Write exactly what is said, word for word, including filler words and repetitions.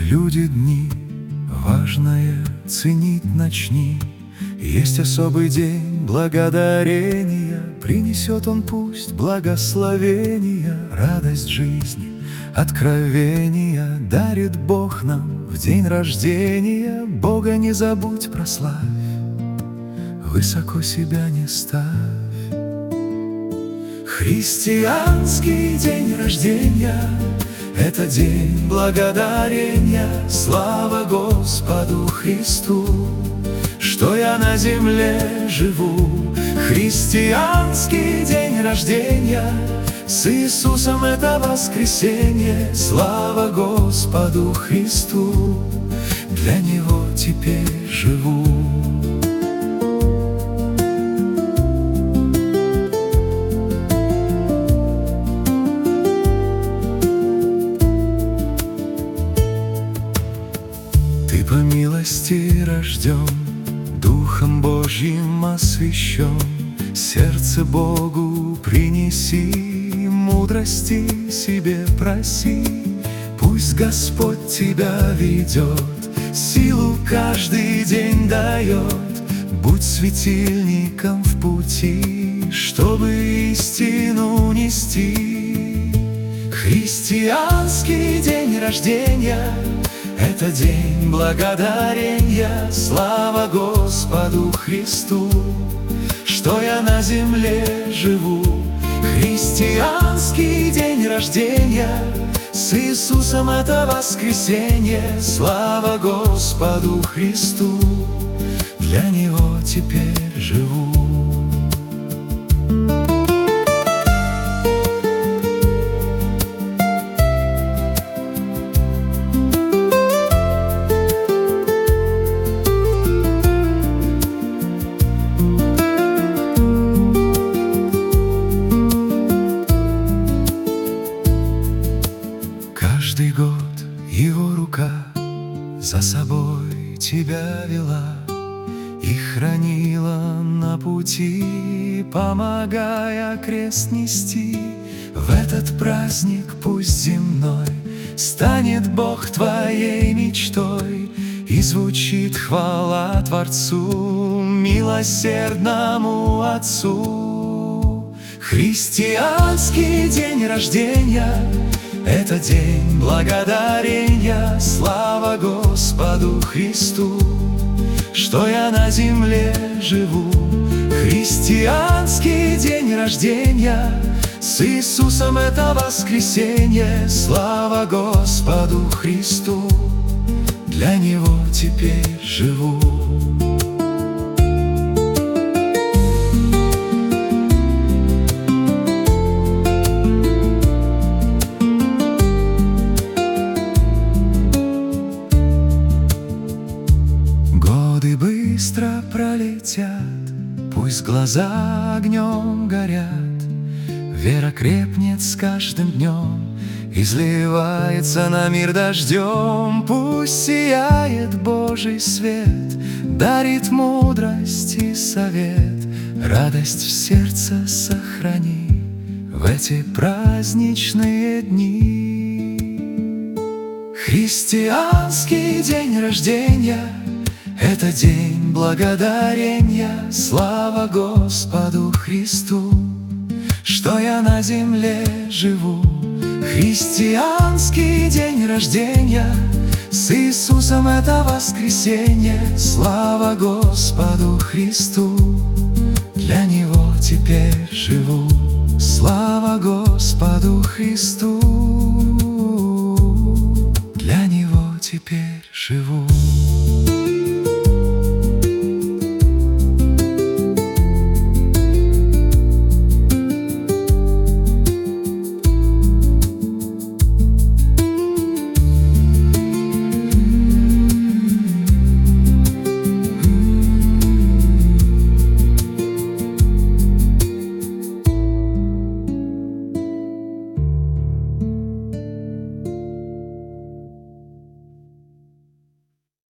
люди дни, важное ценить начни. Есть особый день благодарения, принесет он пусть благословения, радость жизни, откровения дарит Бог нам в день рождения. Бога не забудь, прославь, высоко себя не ставь. Христианский день рождения — это день благодарения. Слава Господу Христу, что я на земле живу. Христианский день рождения с Иисусом — это воскресенье. Слава Господу Христу, для Него теперь живу. Ты по милости рожден, Духом Божьим освящен. Сердце Богу принеси, мудрости себе проси. Пусть Господь тебя ведет, силу каждый день дает. Будь светильником в пути, чтобы истину нести. Христианский день рождения — это день благодарения. Слава Господу Христу, что я на земле живу. Христианский день рождения с Иисусом — это воскресенье. Слава Господу Христу, для Него теперь живу. Каждый год Его рука за собой тебя вела и хранила на пути, помогая крест нести. В этот праздник пусть земной станет Бог твоей мечтой, и звучит хвала Творцу, милосердному Отцу. Христианский день рождения — это день благодарения. Слава Господу Христу, что я на земле живу. Христианский день рождения с Иисусом — это воскресенье. Слава Господу Христу, для Него теперь живу. Годы быстро пролетят, пусть глаза огнем горят. Вера крепнет с каждым днем, изливается на мир дождем. Пусть сияет Божий свет, дарит мудрость и совет. Радость в сердце сохрани в эти праздничные дни. Христианский день рождения — это день благодарения. Слава Господу Христу, что я на земле живу. Христианский день рождения с Иисусом — это воскресенье. Слава Господу Христу, для Него теперь живу. Слава Господу Христу, для Него теперь живу.